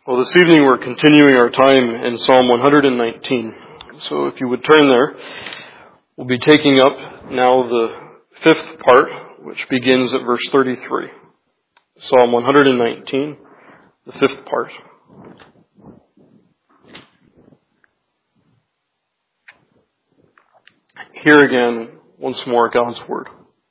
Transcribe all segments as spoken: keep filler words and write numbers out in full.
Well, this evening we're continuing our time in Psalm one hundred nineteen. So if you would turn there, we'll be taking up now the fifth part, which begins at verse thirty-three. Psalm one hundred nineteen, the fifth part. Here again, once more, God's Word.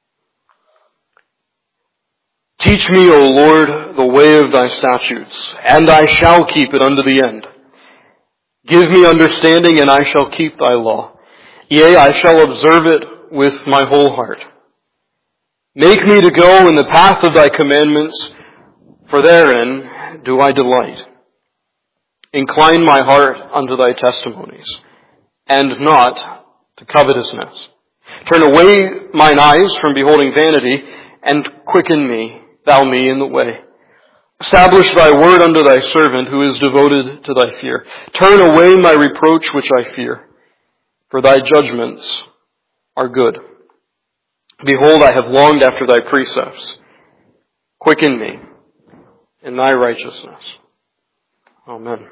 Teach me, O Lord, the way of thy statutes, and I shall keep it unto the end. Give me understanding, and I shall keep thy law. Yea, I shall observe it with my whole heart. Make me to go in the path of thy commandments, for therein do I delight. Incline my heart unto thy testimonies, and not to covetousness. Turn away mine eyes from beholding vanity, and quicken me, thou me, in the way. Establish thy word unto thy servant, who is devoted to thy fear. Turn away my reproach which I fear, for thy judgments are good. Behold, I have longed after thy precepts. Quicken me in thy righteousness. Amen.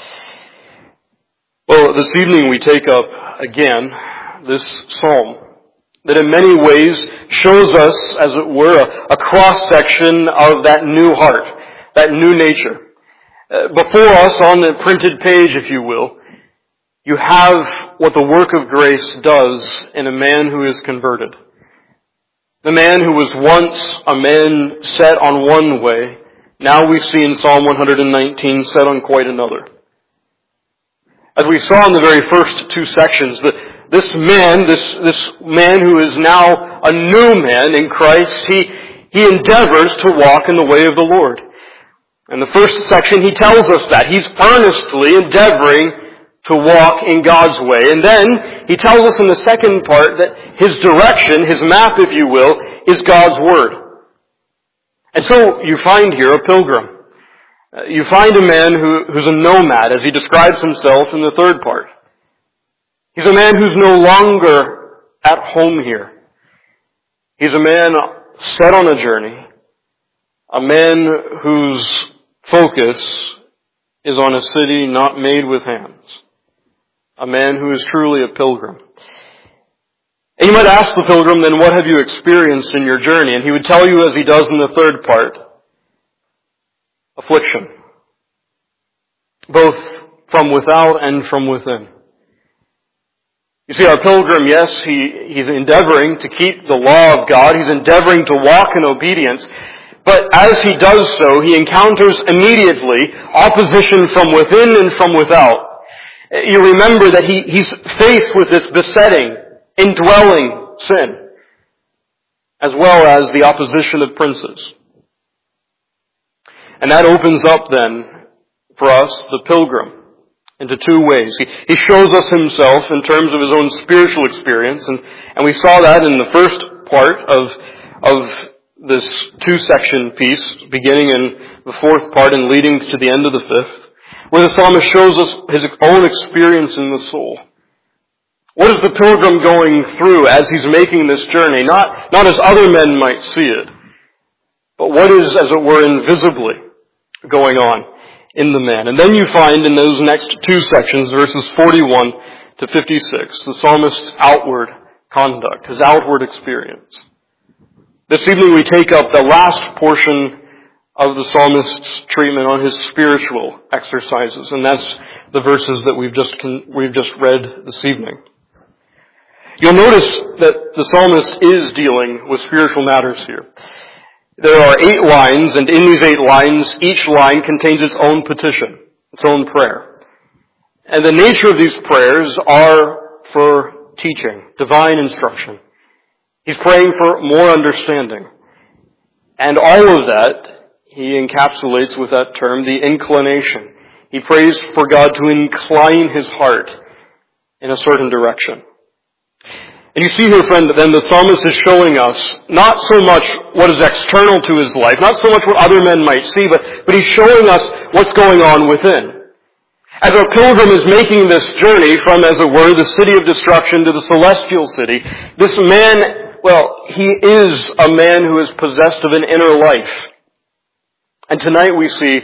Well, this evening we take up again this psalm that in many ways shows us, as it were, a, a cross-section of that new heart, that new nature. Uh, before us on the printed page, if you will, you have what the work of grace does in a man who is converted. The man who was once a man set on one way, now we see in Psalm one hundred nineteen set on quite another. As we saw in the very first two sections, the This man, this, this man who is now a new man in Christ, he, he endeavors to walk in the way of the Lord. In the first section, he tells us that. He's earnestly endeavoring to walk in God's way. And then, he tells us in the second part that his direction, his map, if you will, is God's Word. And so, you find here a pilgrim. You find a man who, who's a nomad, as he describes himself in the third part. He's a man who's no longer at home here. He's a man set on a journey. A man whose focus is on a city not made with hands. A man who is truly a pilgrim. And you might ask the pilgrim, then what have you experienced in your journey? And he would tell you, as he does in the third part, affliction. Both from without and from within. You see, our pilgrim, yes, he, he's endeavoring to keep the law of God. He's endeavoring to walk in obedience. But as he does so, he encounters immediately opposition from within and from without. You remember that he, he's faced with this besetting, indwelling sin, as well as the opposition of princes. And that opens up then, for us, the pilgrim, into two ways. He, he shows us himself in terms of his own spiritual experience, and, and we saw that in the first part of, of this two-section piece, beginning in the fourth part and leading to the end of the fifth, where the psalmist shows us his own experience in the soul. What is the pilgrim going through as he's making this journey? Not, not as other men might see it, but what is, as it were, invisibly going on in the man. And then you find in those next two sections, verses forty-one to fifty-six, the psalmist's outward conduct, his outward experience. This evening we take up the last portion of the psalmist's treatment on his spiritual exercises, and that's the verses that we've just we've just read this evening. You'll notice that the psalmist is dealing with spiritual matters here. There are eight lines, and in these eight lines, each line contains its own petition, its own prayer. And the nature of these prayers are for teaching, divine instruction. He's praying for more understanding. And all of that, he encapsulates with that term, the inclination. He prays for God to incline his heart in a certain direction. And you see here, friend, that then the psalmist is showing us not so much what is external to his life, not so much what other men might see, but, but he's showing us what's going on within. As our pilgrim is making this journey from, as it were, the city of destruction to the celestial city, this man, well, he is a man who is possessed of an inner life. And tonight we see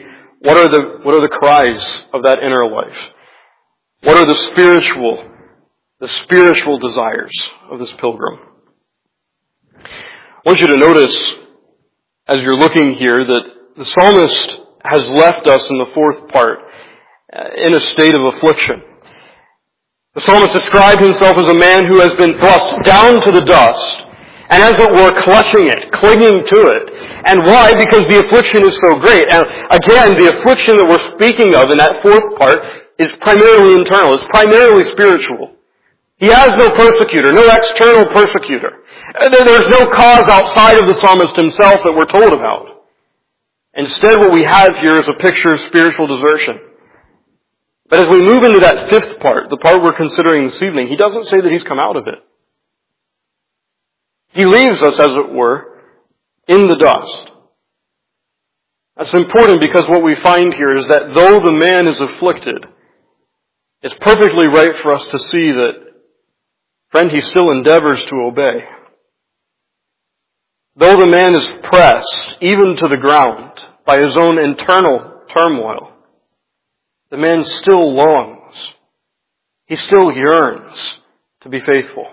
What are the, what are the cries of that inner life? What are the spiritual, the spiritual desires of this pilgrim? I want you to notice, as you're looking here, that the psalmist has left us in the fourth part in a state of affliction. The psalmist described himself as a man who has been thrust down to the dust, and as it were, clutching it, clinging to it. And why? Because the affliction is so great. And again, the affliction that we're speaking of in that fourth part is primarily internal. It's primarily spiritual. He has no persecutor, no external persecutor. There's no cause outside of the psalmist himself that we're told about. Instead, what we have here is a picture of spiritual desertion. But as we move into that fifth part, the part we're considering this evening, he doesn't say that he's come out of it. He leaves us, as it were, in the dust. That's important because what we find here is that though the man is afflicted, it's perfectly right for us to see that, friend, he still endeavors to obey. Though the man is pressed, even to the ground, by his own internal turmoil, the man still longs. He still yearns to be faithful.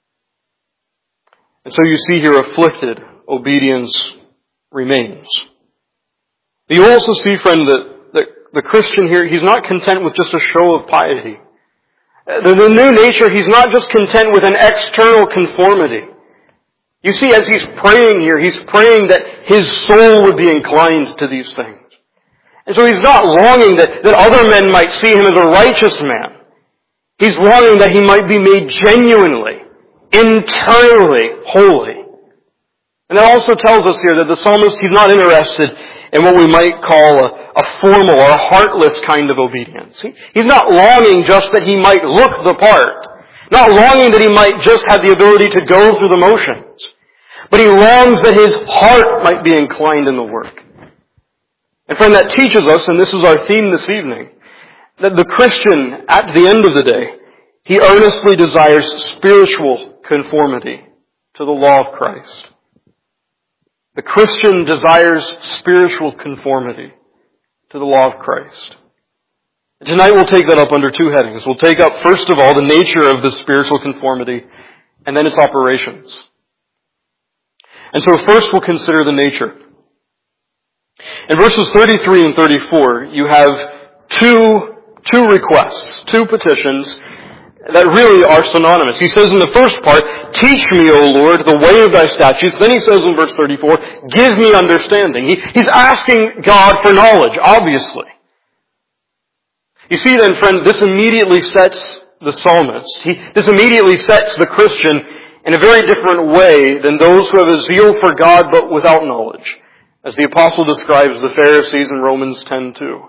And so you see here, afflicted, obedience remains. But you also see, friend, that, that the Christian here, he's not content with just a show of piety. The, the new nature, he's not just content with an external conformity. You see, as he's praying here, he's praying that his soul would be inclined to these things. And so he's not longing that, that other men might see him as a righteous man. He's longing that he might be made genuinely, internally holy. And that also tells us here that the psalmist, he's not interested in what we might call a, a formal or a heartless kind of obedience. He, he's not longing just that he might look the part. Not longing that he might just have the ability to go through the motions. But he longs that his heart might be inclined in the work. And friend, that teaches us, and this is our theme this evening, that the Christian, at the end of the day, he earnestly desires spiritual conformity to the law of Christ. The Christian desires spiritual conformity to the law of Christ. And tonight we'll take that up under two headings. We'll take up, first of all, the nature of this spiritual conformity, and then its operations. And so first we'll consider the nature. In verses thirty-three and thirty-four, you have two, two requests, two petitions that really are synonymous. He says in the first part, "Teach me, O Lord, the way of thy statutes." Then he says in verse thirty-four, "Give me understanding." He, he's asking God for knowledge, obviously. You see then, friend, this immediately sets the psalmist, he, this immediately sets the Christian in a very different way than those who have a zeal for God but without knowledge, as the apostle describes the Pharisees in Romans ten two.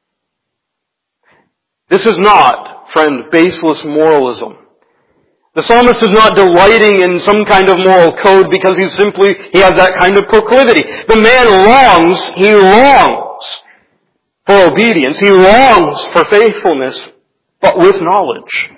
This is not, friend, baseless moralism. The psalmist is not delighting in some kind of moral code because he's simply, he has that kind of proclivity. The man longs, he longs for obedience. He longs for faithfulness, but with knowledge.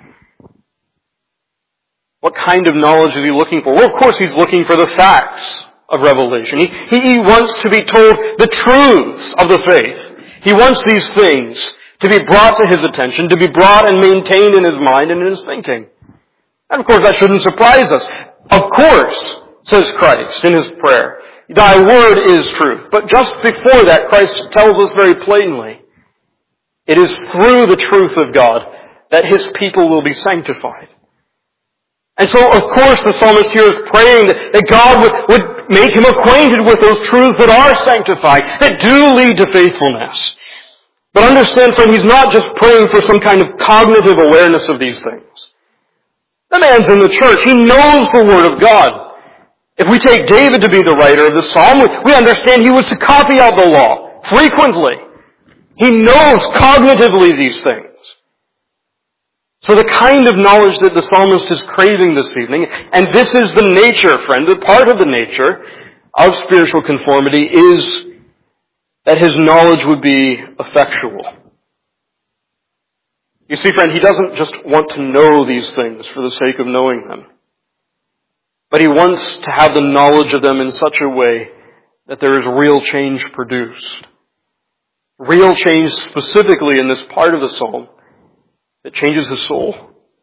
What kind of knowledge is he looking for? Well, of course he's looking for the facts of revelation. He, he, he wants to be told the truths of the faith. He wants these things to be brought to his attention, to be brought and maintained in his mind and in his thinking. And of course that shouldn't surprise us. Of course, says Christ in his prayer, "Thy word is truth." But just before that, Christ tells us very plainly, it is through the truth of God that his people will be sanctified. And so, of course, the psalmist here is praying that, that God would, would make him acquainted with those truths that are sanctified, that do lead to faithfulness. But understand, friend, he's not just praying for some kind of cognitive awareness of these things. The man's in the church. He knows the Word of God. If we take David to be the writer of the psalm, we understand he was to copy out the law frequently. He knows cognitively these things. So the kind of knowledge that the psalmist is craving this evening, and this is the nature, friend, the part of the nature of spiritual conformity is that his knowledge would be effectual. You see, friend, he doesn't just want to know these things for the sake of knowing them, but he wants to have the knowledge of them in such a way that there is real change produced. Real change specifically in this part of the psalm that changes his soul.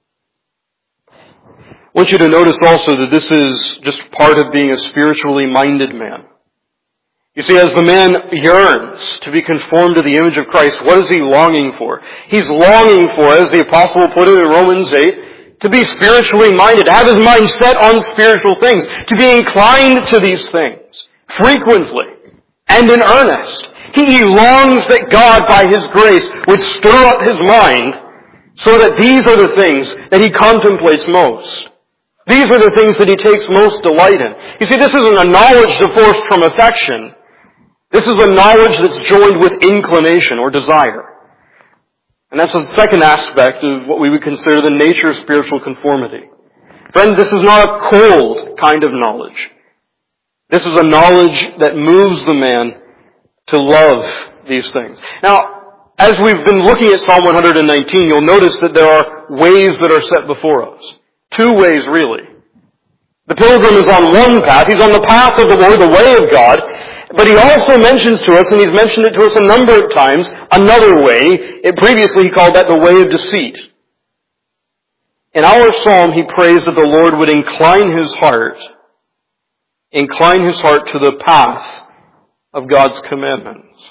I want you to notice also that this is just part of being a spiritually minded man. You see, as the man yearns to be conformed to the image of Christ, what is he longing for? He's longing for, as the apostle put it in Romans eight, to be spiritually minded, to have his mind set on spiritual things, to be inclined to these things frequently and in earnest. He longs that God, by His grace, would stir up his mind so that these are the things that he contemplates most. These are the things that he takes most delight in. You see, this isn't a knowledge divorced from affection. This is a knowledge that's joined with inclination or desire. And that's the second aspect of what we would consider the nature of spiritual conformity. Friend, this is not a cold kind of knowledge. This is a knowledge that moves the man to love these things. Now, as we've been looking at Psalm one nineteen, you'll notice that there are ways that are set before us. Two ways, really. The pilgrim is on one path. He's on the path of the Lord, the way of God. But he also mentions to us, and he's mentioned it to us a number of times, another way. It, previously he called that the way of deceit. In our psalm, he prays that the Lord would incline his heart, incline his heart to the path of God's commandments.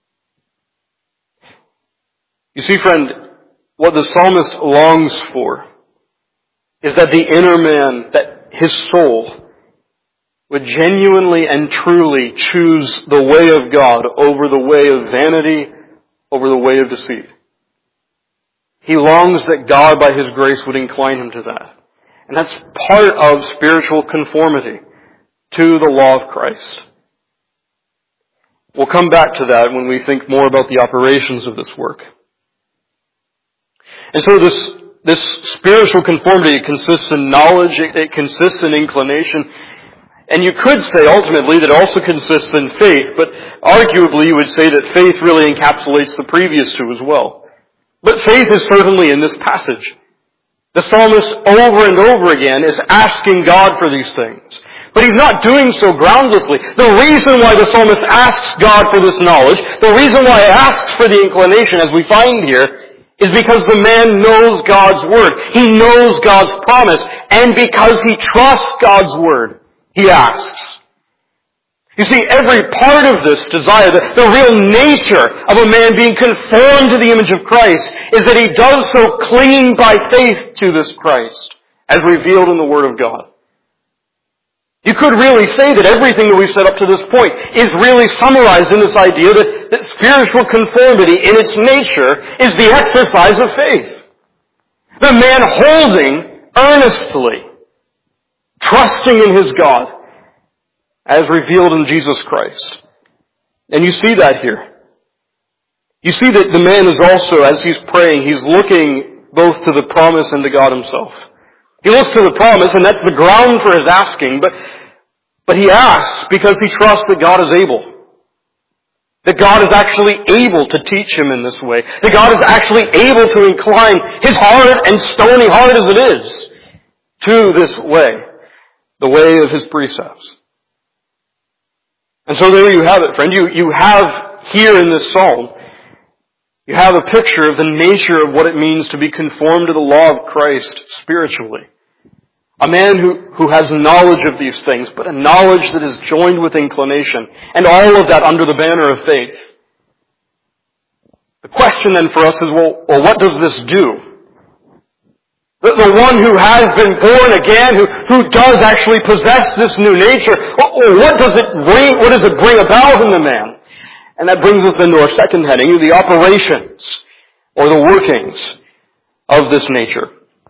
You see, friend, what the psalmist longs for is that the inner man, that his soul, would genuinely and truly choose the way of God over the way of vanity, over the way of deceit. He longs that God, by His grace, would incline him to that. And that's part of spiritual conformity to the law of Christ. We'll come back to that when we think more about the operations of this work. And so this This spiritual conformity consists in knowledge, it consists in inclination, and you could say ultimately that it also consists in faith, but arguably you would say that faith really encapsulates the previous two as well. But faith is certainly in this passage. The psalmist over and over again is asking God for these things. But he's not doing so groundlessly. The reason why the psalmist asks God for this knowledge, the reason why he asks for the inclination, as we find here, is because the man knows God's Word. He knows God's promise. And because he trusts God's Word, he asks. You see, every part of this desire, the, the real nature of a man being conformed to the image of Christ, is that he does so clinging by faith to this Christ, as revealed in the Word of God. You could really say that everything that we've said up to this point is really summarized in this idea that, that spiritual conformity in its nature is the exercise of faith. The man holding earnestly, trusting in his God, as revealed in Jesus Christ. And you see that here. You see that the man is also, as he's praying, he's looking both to the promise and to God himself. He looks to the promise, and that's the ground for his asking, but, but he asks because he trusts that God is able. That God is actually able to teach him in this way. That God is actually able to incline his hard and stony heart as it is to this way, the way of his precepts. And so there you have it, friend. You, you have here in this psalm, you have a picture of the nature of what it means to be conformed to the law of Christ spiritually. A man who, who has knowledge of these things, but a knowledge that is joined with inclination, and all of that under the banner of faith. The question then for us is, well, well what does this do? The, the one who has been born again, who, who does actually possess this new nature, well, what does it bring, what does it bring about in the man? And that brings us then to our second heading, the operations, or the workings of this nature.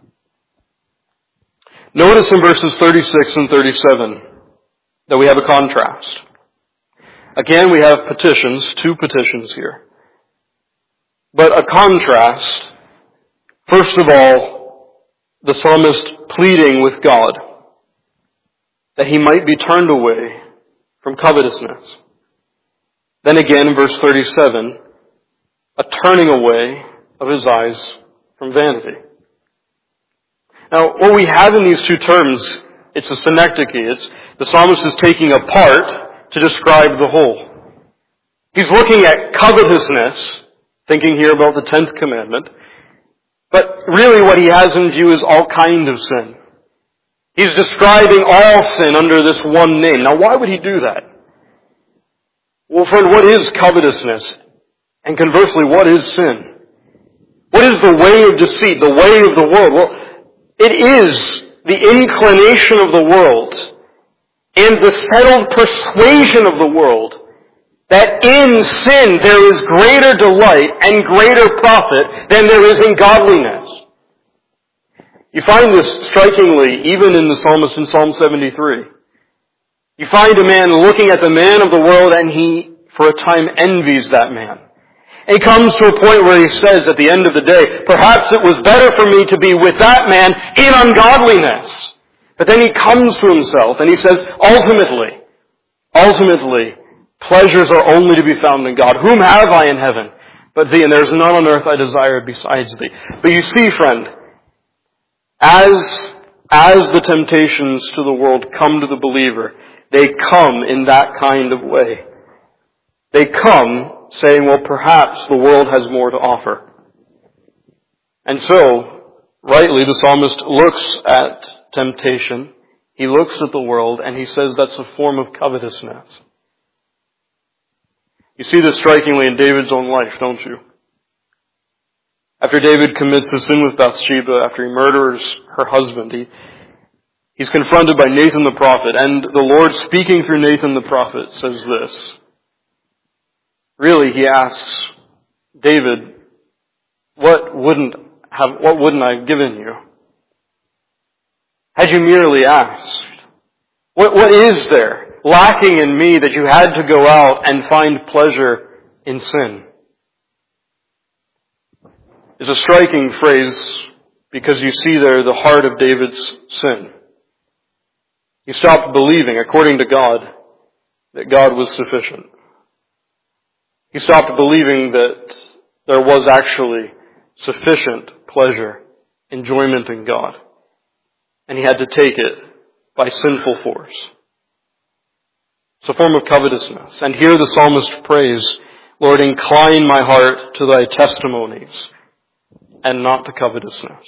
Notice in verses thirty-six and thirty-seven that we have a contrast. Again, we have petitions, two petitions here. But a contrast, first of all, the psalmist pleading with God that he might be turned away from covetousness. Then again, in verse thirty-seven, a turning away of his eyes from vanity. Now, what we have in these two terms, it's a synecdoche. It's, the psalmist is taking a part to describe the whole. He's looking at covetousness, thinking here about the tenth commandment. But really what he has in view is all kind of sin. He's describing all sin under this one name. Now why would he do that? Well, friend, what is covetousness? And conversely, what is sin? What is the way of deceit, the way of the world? Well, it is the inclination of the world and the settled persuasion of the world that in sin there is greater delight and greater profit than there is in godliness. You find this strikingly even in the psalmist in Psalm seventy-three. You find a man looking at the man of the world and he, for a time, envies that man. And he comes to a point where he says at the end of the day, perhaps it was better for me to be with that man in ungodliness. But then he comes to himself and he says, ultimately, ultimately, pleasures are only to be found in God. Whom have I in heaven but thee? And there's none on earth I desire besides thee. But you see, friend, as, as the temptations to the world come to the believer, they come in that kind of way. They come saying, well, perhaps the world has more to offer. And so, rightly, the psalmist looks at temptation, he looks at the world, and he says that's a form of covetousness. You see this strikingly in David's own life, don't you? After David commits the sin with Bathsheba, after he murders her husband, he, he's confronted by Nathan the prophet, and the Lord, speaking through Nathan the prophet, says this. Really, he asks David, what wouldn't have, what wouldn't I have given you? Had you merely asked? What, what is there lacking in me that you had to go out and find pleasure in sin? It's a striking phrase because you see there the heart of David's sin. He stopped believing, according to God, that God was sufficient. He stopped believing that there was actually sufficient pleasure, enjoyment in God. And he had to take it by sinful force. It's a form of covetousness. And here the psalmist prays, Lord, incline my heart to thy testimonies and not to covetousness.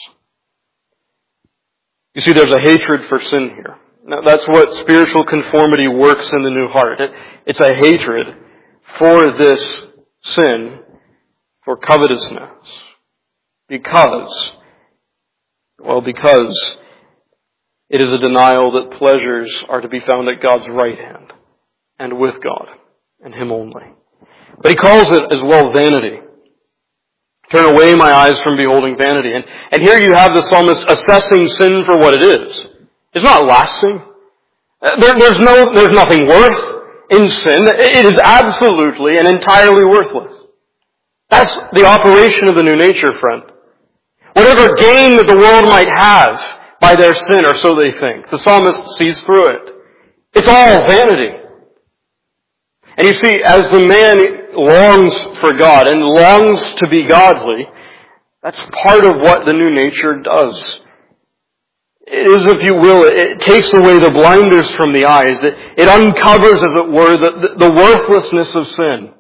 You see, there's a hatred for sin here. Now, that's what spiritual conformity works in the new heart. It, it's a hatred for this sin, for covetousness. Because, well, because it is a denial that pleasures are to be found at God's right hand and with God and Him only. But he calls it as well vanity. Turn away my eyes from beholding vanity. And, and here you have the psalmist assessing sin for what it is. It's not lasting. There, there's no, there's nothing worth in sin. It is absolutely and entirely worthless. That's the operation of the new nature, friend. Whatever gain that the world might have by their sin, or so they think, the psalmist sees through it. It's all vanity. And you see, as the man longs for God and longs to be godly, that's part of what the new nature does. It is, if you will, it takes away the blinders from the eyes. It, it uncovers, as it were, the, the worthlessness of sin.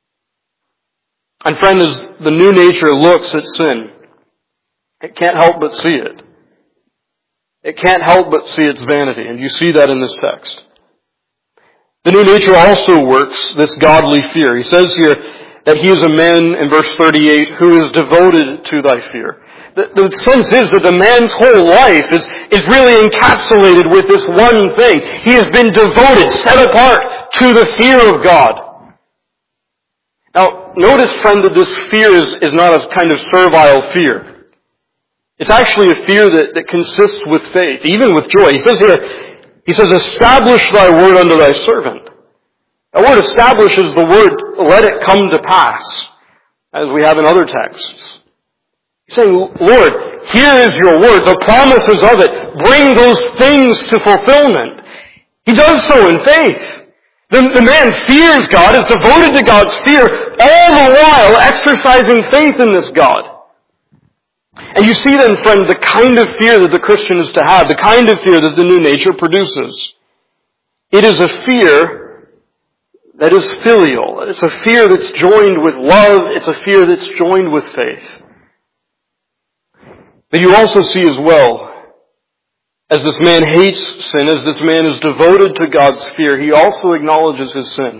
And friend, as the new nature looks at sin, it can't help but see it. It can't help but see its vanity, and you see that in this text. The new nature also works this godly fear. He says here that he is a man, in verse thirty-eight, who is devoted to thy fear. The, the sense is that the man's whole life is, is really encapsulated with this one thing. He has been devoted, set apart to the fear of God. Now, notice, friend, that this fear is, is not a kind of servile fear. It's actually a fear that, that consists with faith, even with joy. He says here, he says, establish thy word unto thy servant. That word establish is the word, let it come to pass, as we have in other texts. He's saying, Lord, here is your word, the promises of it, bring those things to fulfillment. He does so in faith. The, the man fears God, is devoted to God's fear, all the while exercising faith in this God. And you see then, friend, the kind of fear that the Christian is to have, the kind of fear that the new nature produces. It is a fear that is filial. It's a fear that's joined with love. It's a fear that's joined with faith. But you also see as well, as this man hates sin, as this man is devoted to God's fear, he also acknowledges his sin.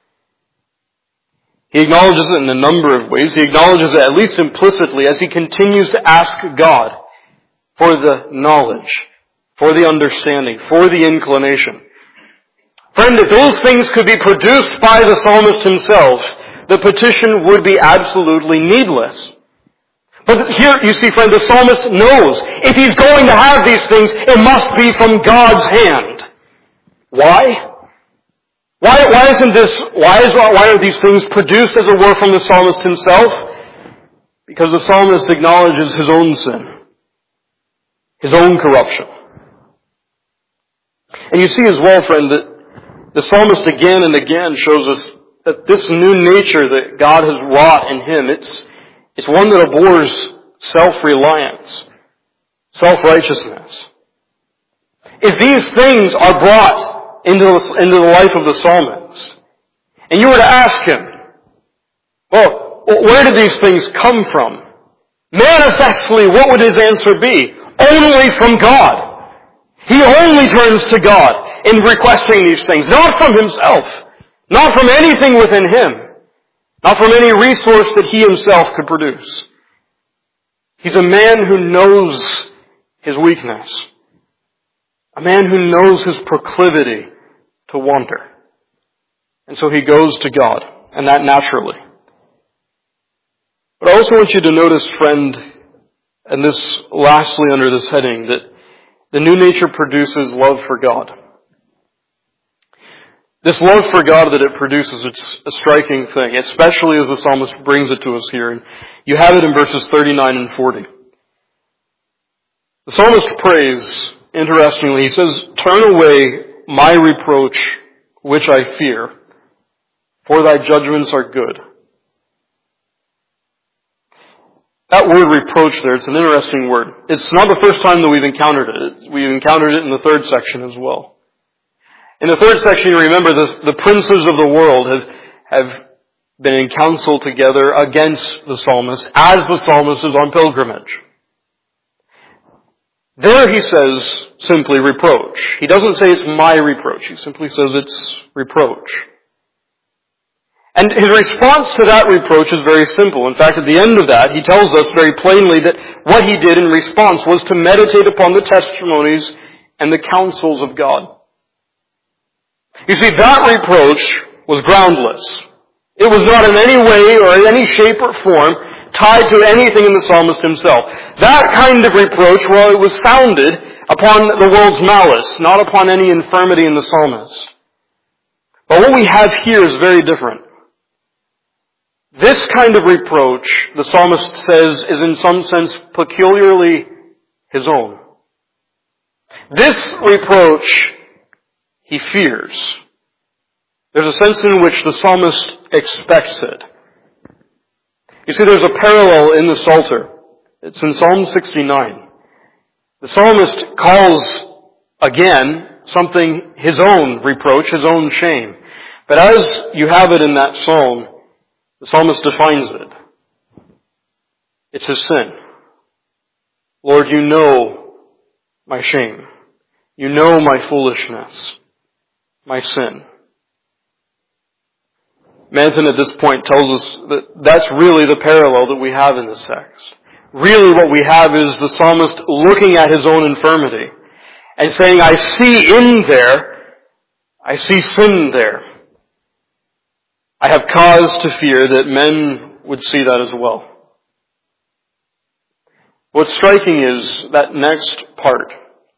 He acknowledges it in a number of ways. He acknowledges it at least implicitly as he continues to ask God for the knowledge, for the understanding, for the inclination. Friend, if those things could be produced by the psalmist himself, the petition would be absolutely needless. But here, you see, friend, the psalmist knows if he's going to have these things, it must be from God's hand. Why? Why, why isn't this, why is, why are these things produced, as it were, from the psalmist himself? Because the psalmist acknowledges his own sin, his own corruption. And you see as well, friend, that the psalmist again and again shows us that this new nature that God has wrought in him, it's, it's one that abhors self-reliance, self-righteousness. If these things are brought into the, into the life of the psalmist, and you were to ask him, well, where did these things come from? Manifestly, what would his answer be? Only from God. He only turns to God in requesting these things, not from himself, not from anything within him, not from any resource that he himself could produce. He's a man who knows his weakness, a man who knows his proclivity to wander. And so he goes to God, and that naturally. But I also want you to notice, friend, and this lastly under this heading, that the new nature produces love for God. This love for God that it produces, it's a striking thing, especially as the psalmist brings it to us here. And you have it in verses thirty-nine and forty. The psalmist prays, interestingly, he says, "Turn away my reproach, which I fear, for thy judgments are good." That word reproach there, it's an interesting word. It's not the first time that we've encountered it. We've encountered it in the third section as well. In the third section, you remember the, the princes of the world have, have been in council together against the psalmist as the psalmist is on pilgrimage. There he says simply reproach. He doesn't say it's my reproach. He simply says it's reproach. And his response to that reproach is very simple. In fact, at the end of that, he tells us very plainly that what he did in response was to meditate upon the testimonies and the counsels of God. You see, that reproach was groundless. It was not in any way or in any shape or form tied to anything in the psalmist himself. That kind of reproach, well, it was founded upon the world's malice, not upon any infirmity in the psalmist. But what we have here is very different. This kind of reproach, the psalmist says, is in some sense peculiarly his own. This reproach he fears. There's a sense in which the psalmist expects it. You see, there's a parallel in the Psalter. It's in Psalm sixty-nine. The psalmist calls, again, something his own reproach, his own shame. But as you have it in that psalm, the psalmist defines it. It's his sin. Lord, you know my shame. You know my foolishness, my sin. Manton at this point tells us that that's really the parallel that we have in this text. Really what we have is the psalmist looking at his own infirmity and saying, I see in there, I see sin there. I have cause to fear that men would see that as well. What's striking is that next part.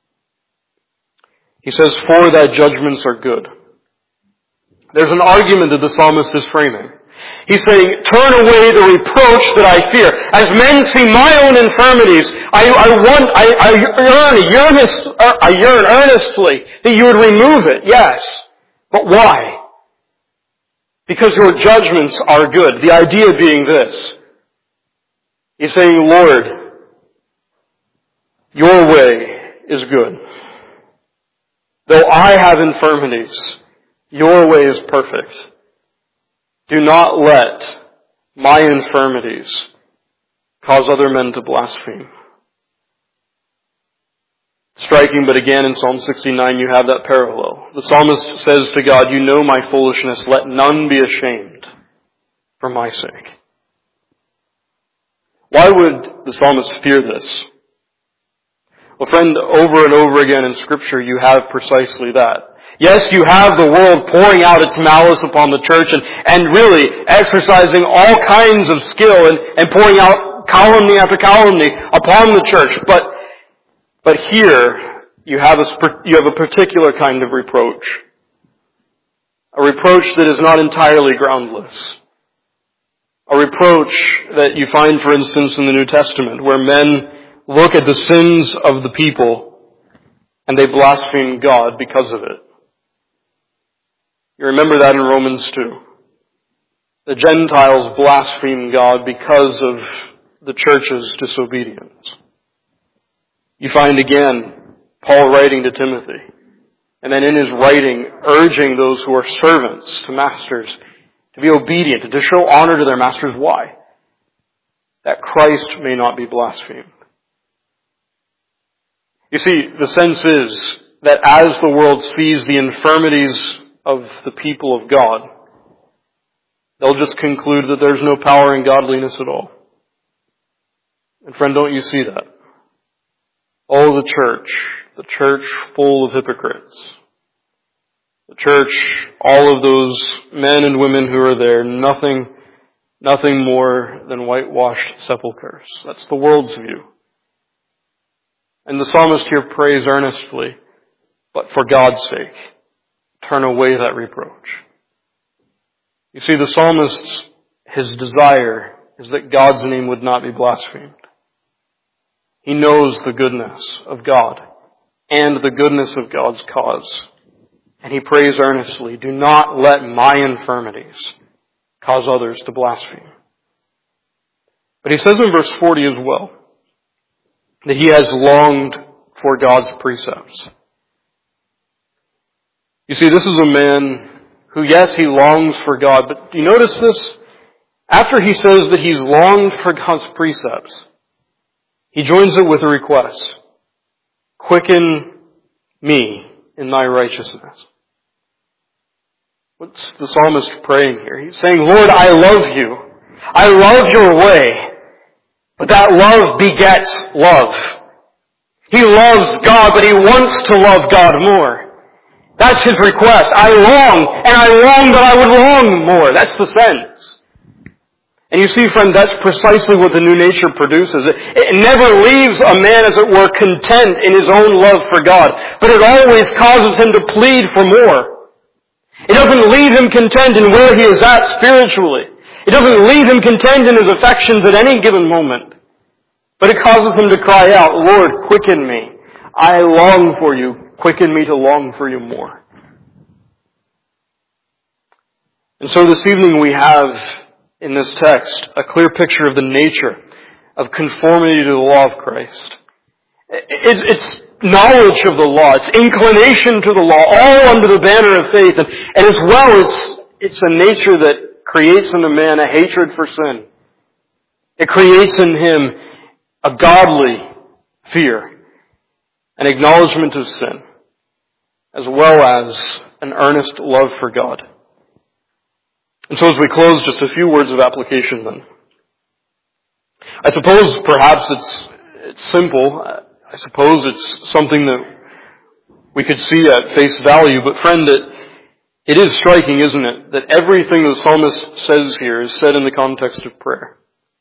He says, for thy judgments are good. There's an argument that the psalmist is framing. He's saying, turn away the reproach that I fear. As men see my own infirmities, I, I want, I, I yearn, earnest, I yearn earnestly that you would remove it. Yes. But why? Because your judgments are good. The idea being this. He's saying, Lord, your way is good. Though I have infirmities, your way is perfect. do not let my infirmities cause other men to blaspheme. Striking, but again in Psalm sixty-nine you have that parallel. The psalmist says to God, you know my foolishness, let none be ashamed for my sake. Why would the psalmist fear this? Well, friend, over and over again in Scripture you have precisely that. Yes, you have the world pouring out its malice upon the church and, and really exercising all kinds of skill and, and pouring out calumny after calumny upon the church. But, but here you have, a, you have a particular kind of reproach. A reproach that is not entirely groundless. A reproach that you find, for instance, in the New Testament, where men look at the sins of the people and they blaspheme God because of it. You remember that in Romans two. The Gentiles blaspheme God because of the church's disobedience. You find again Paul writing to Timothy, and then in his writing urging those who are servants to masters to be obedient and to show honor to their masters. Why? That Christ may not be blasphemed. You see, the sense is that as the world sees the infirmities of the people of God, they'll just conclude that there's no power in godliness at all. And friend, don't you see that? Oh, the church, the church full of hypocrites. The church, all of those men and women who are there, nothing, nothing more than whitewashed sepulchres. That's the world's view. And the psalmist here prays earnestly, but for God's sake, turn away that reproach. You see, the psalmist's, his desire is that God's name would not be blasphemed. He knows the goodness of God and the goodness of God's cause. And he prays earnestly, do not let my infirmities cause others to blaspheme. But he says in verse forty as well, that he has longed for God's precepts. You see, this is a man who, yes, he longs for God, but do you notice this? After he says that he's longed for God's precepts, he joins it with a request. Quicken me in thy righteousness. What's the psalmist praying here? He's saying, Lord, I love you. I love your way. But that love begets love. He loves God, but he wants to love God more. That's his request. I long, and I long that I would long more. That's the sense. And you see, friend, that's precisely what the new nature produces. It, it never leaves a man, as it were, content in his own love for God, but it always causes him to plead for more. It doesn't leave him content in where he is at spiritually. It doesn't leave him content in his affections at any given moment. But it causes him to cry out, Lord, quicken me. I long for you. Quicken me to long for you more. And so this evening we have in this text a clear picture of the nature of conformity to the law of Christ. It's, it's knowledge of the law. It's inclination to the law, all under the banner of faith. And, and as well, it's, it's a nature that creates in a man a hatred for sin. It creates in him a godly fear, an acknowledgement of sin, as well as an earnest love for God. And so as we close, just a few words of application then. I suppose perhaps it's, it's simple. I suppose it's something that we could see at face value, but friend, it, it is striking, isn't it, that everything the psalmist says here is said in the context of prayer.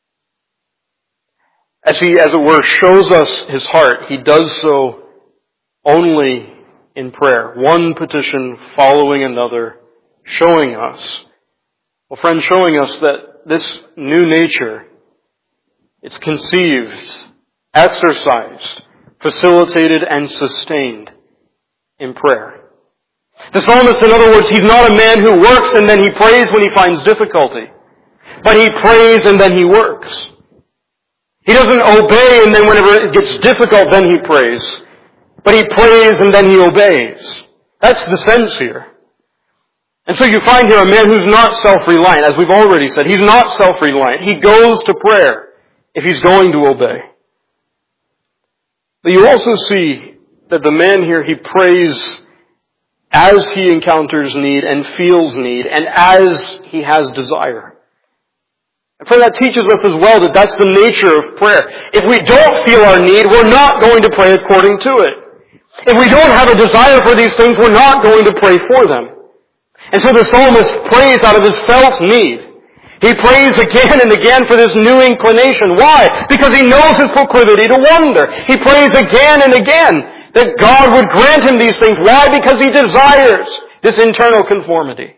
As he, as it were, shows us his heart, he does so only in prayer. One petition following another, showing us, well friend, showing us that this new nature, it's conceived, exercised, facilitated, and sustained in prayer. The psalmist, in other words, he's not a man who works and then he prays when he finds difficulty, but he prays and then he works. He doesn't obey and then whenever it gets difficult, then he prays. But he prays and then he obeys. That's the sense here. And so you find here a man who's not self-reliant, as we've already said. He's not self-reliant. He goes to prayer if he's going to obey. But you also see that the man here, he prays as he encounters need and feels need and as he has desire. And friend, that teaches us as well that that's the nature of prayer. If we don't feel our need, we're not going to pray according to it. If we don't have a desire for these things, we're not going to pray for them. And so the psalmist prays out of his felt need. He prays again and again for this new inclination. Why? Because he knows his proclivity to wander. He prays again and again that God would grant him these things. Why? Because he desires this internal conformity.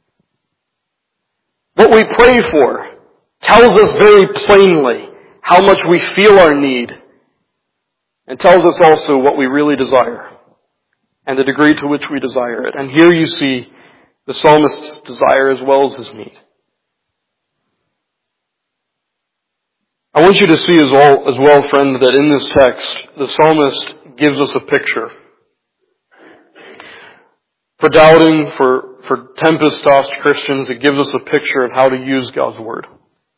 What we pray for tells us very plainly how much we feel our need, and tells us also what we really desire and the degree to which we desire it. And here you see the psalmist's desire as well as his need. I want you to see as well, as well, friend, that in this text, the psalmist gives us a picture. For doubting, for, for tempest-tossed Christians, it gives us a picture of how to use God's Word.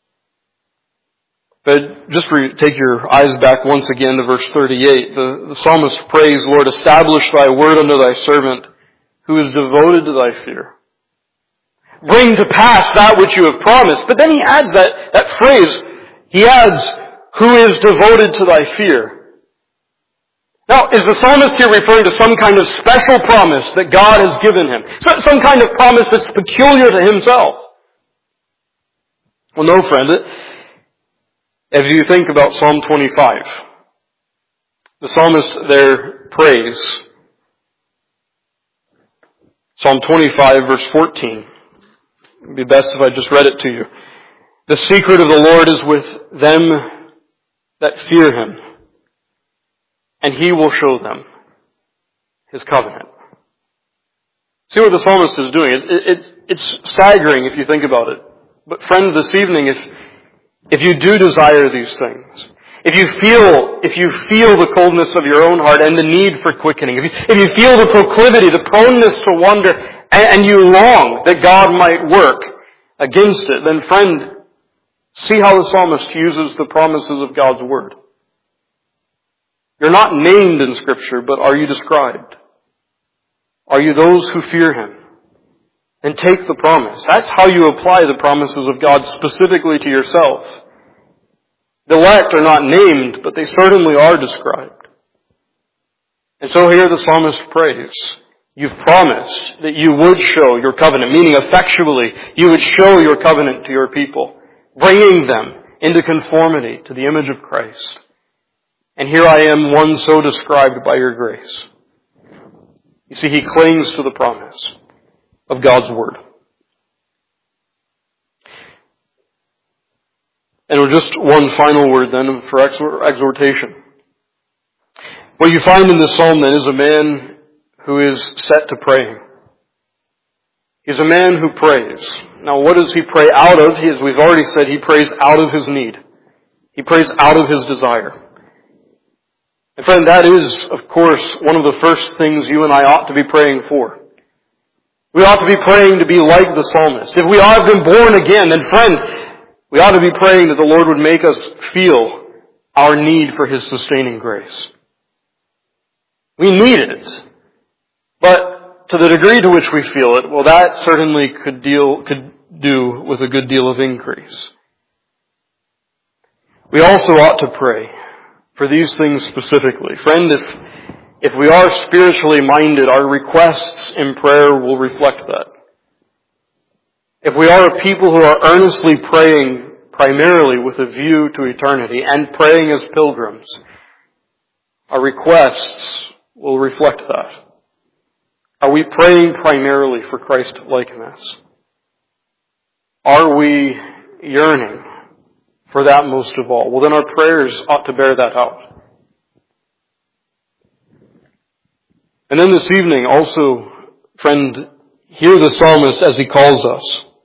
But just re- take your eyes back once again to verse thirty-eight. The, the psalmist prays, Lord, establish thy word unto thy servant, who is devoted to thy fear. Bring to pass that which you have promised. But then he adds that, that phrase, he adds, who is devoted to thy fear. Now, is the psalmist here referring to some kind of special promise that God has given him? So, some kind of promise that's peculiar to himself? Well, no, friend. It, As you think about Psalm twenty-five, the psalmist there prays. Psalm twenty-five, verse fourteen. It would be best if I just read it to you. The secret of the Lord is with them that fear him, and he will show them his covenant. See what the psalmist is doing. It, it, it's, it's staggering if you think about it. But friend, this evening, if If you do desire these things, if you feel, if you feel the coldness of your own heart and the need for quickening, if you, if you feel the proclivity, the proneness to wander, and, and you long that God might work against it, then friend, see how the psalmist uses the promises of God's Word. You're not named in Scripture, but are you described? Are you those who fear him? And take the promise. That's how you apply the promises of God specifically to yourself. The elect are not named, but they certainly are described. And so here the psalmist prays. You've promised that you would show your covenant, meaning effectually, you would show your covenant to your people, bringing them into conformity to the image of Christ. And here I am, one so described by your grace. You see, he clings to the promise of God's Word. And just one final word then for exhortation. What you find in this psalm then is a man who is set to praying. He's a man who prays. Now what does he pray out of? He, as we've already said, he prays out of his need. He prays out of his desire. And friend, that is, of course, one of the first things you and I ought to be praying for. We ought to be praying to be like the psalmist. If we have been born again, then friend, we ought to be praying that the Lord would make us feel our need for His sustaining grace. We need it. But to the degree to which we feel it, well, that certainly could deal, could do with a good deal of increase. We also ought to pray for these things specifically. Friend, if If we are spiritually minded, our requests in prayer will reflect that. If we are a people who are earnestly praying primarily with a view to eternity and praying as pilgrims, our requests will reflect that. Are we praying primarily for Christ-likeness? Are we yearning for that most of all? Well, then our prayers ought to bear that out. And then this evening also, friend, hear the psalmist as he calls us.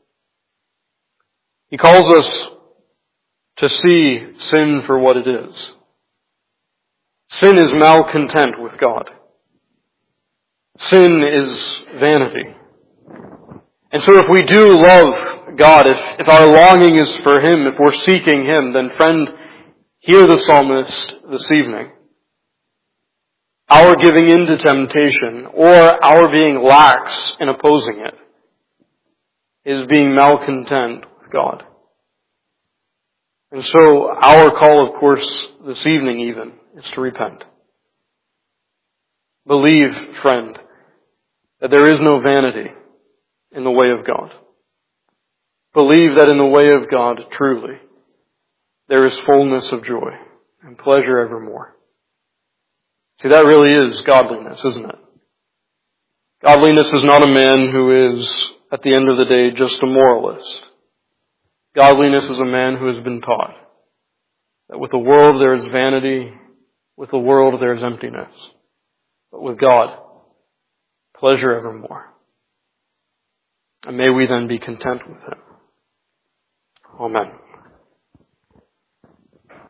He calls us to see sin for what it is. Sin is malcontent with God. Sin is vanity. And so if we do love God, if, if our longing is for Him, if we're seeking Him, then friend, hear the psalmist this evening. Our giving in to temptation, or our being lax in opposing it, is being malcontent with God. And so our call, of course, this evening even, is to repent. Believe, friend, that there is no vanity in the way of God. Believe that in the way of God, truly, there is fullness of joy and pleasure evermore. See, that really is godliness, isn't it? Godliness is not a man who is, at the end of the day, just a moralist. Godliness is a man who has been taught that with the world there is vanity, with the world there is emptiness, but with God, pleasure evermore. And may we then be content with Him. Amen.